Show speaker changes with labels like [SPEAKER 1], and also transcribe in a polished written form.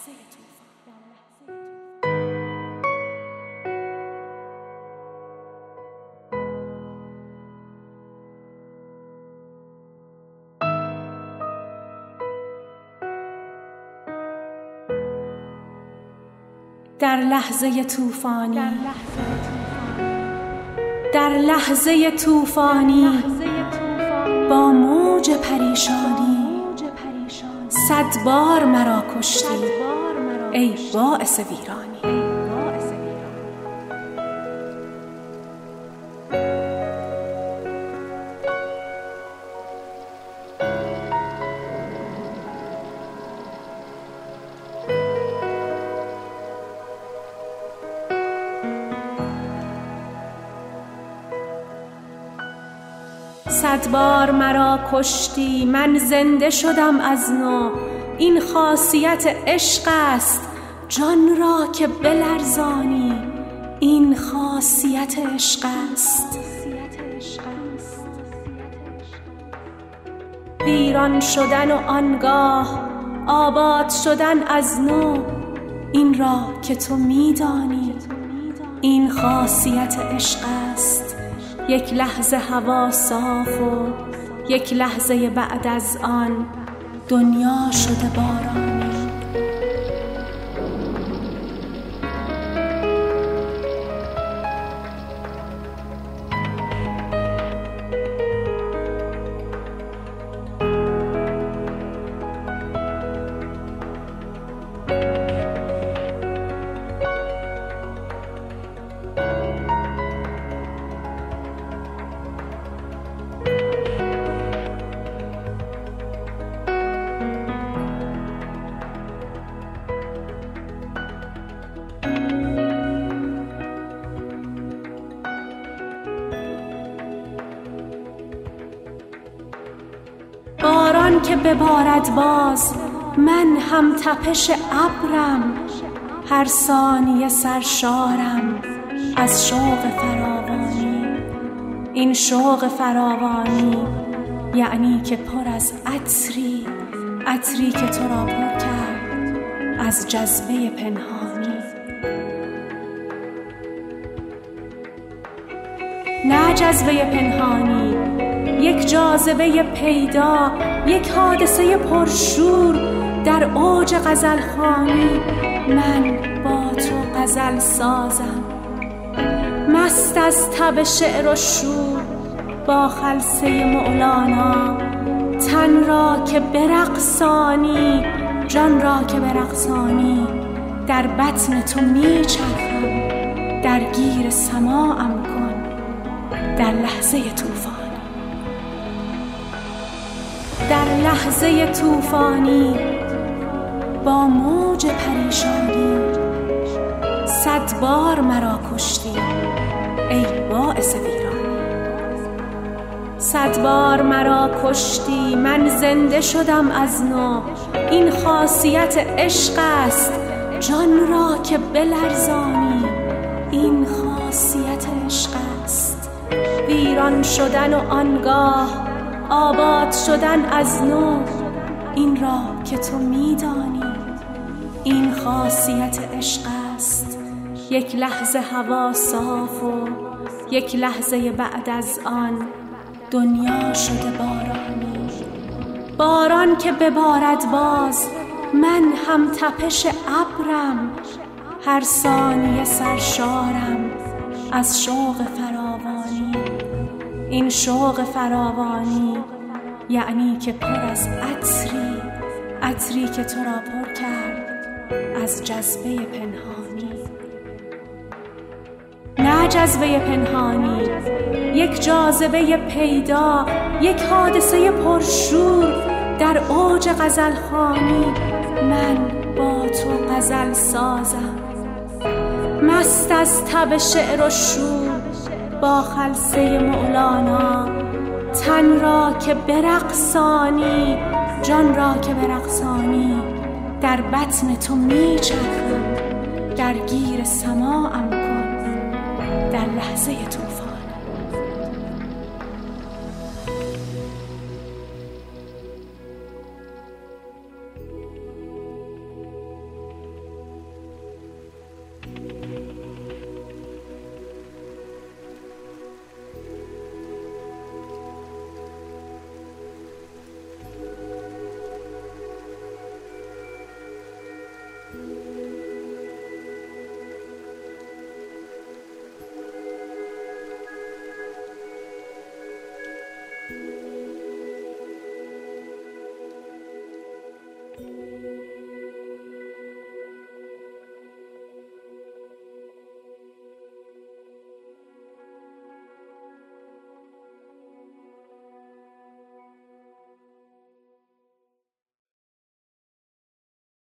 [SPEAKER 1] در لحظه طوفانی، در لحظه طوفانی با موج پریشانی 100 بار مرا کشتی ای باعث ویرانی. صد بار مرا کشتی، من زنده شدم از نو. این خاصیت عشق است جان را که بلرزانی. این خاصیت عشق است. ویران شدن و آنگاه آباد شدن از نو، این را که تو میدانی. این خاصیت عشق است. یک لحظه هوا صاف و یک لحظه بعد از آن دنیا شده بارانی. باران که ببارد باز، من هم تپش ابرم. هر ثانیه سرشارم از شوق فراوانی. این شوق فراوانی یعنی که پر از عطری، عطری که تو را پر کرد از جذبه پنهانی. نه جذبه پنهانی، یک جاذبه پیدا، یک حادثه پرشور در اوج غزلخوانی. من با تو غزل سازم، مست از تب شعر و شور با خلسه مولانا. تن را که برقصانی، جان را که برقصانی، در بطن تو میچرخم. درگیر سماعم کن در لحظه طوفان. در لحظه طوفانی با موج پریشانی 100 بار مرا کشتی ای باعث ویرانی. 100 بار مرا کشتی، من زنده شدم از نو. این خاصیت عشق است جان را که بلرزانی. این خاصیت عشق است. ویران شدن و آنگاه آباد شدن از نو، این را که تو میدانی. این خاصیت عشق است. یک لحظه هوا صاف و یک لحظه بعد از آن دنیا شده بارانی. باران که ببارد باز، من هم تپش ابرم. هر ثانیه سرشارم از شوق فراوانی. این شوق فراوانی یعنی که پر از عطری، عطری که تو را پر کرد از جذبه پنهانی. نه جذبه پنهانی، یک جاذبه پیدا، یک حادثه پرشور در اوج غزلخوانی. من با تو غزل سازم، مست از تب شعر و شور با خلسه مولانا. تن را که برقصانی، جان را که برقصانی، در بطن تو میچرخم. درگیر سماعم کن در لحظه طوفان.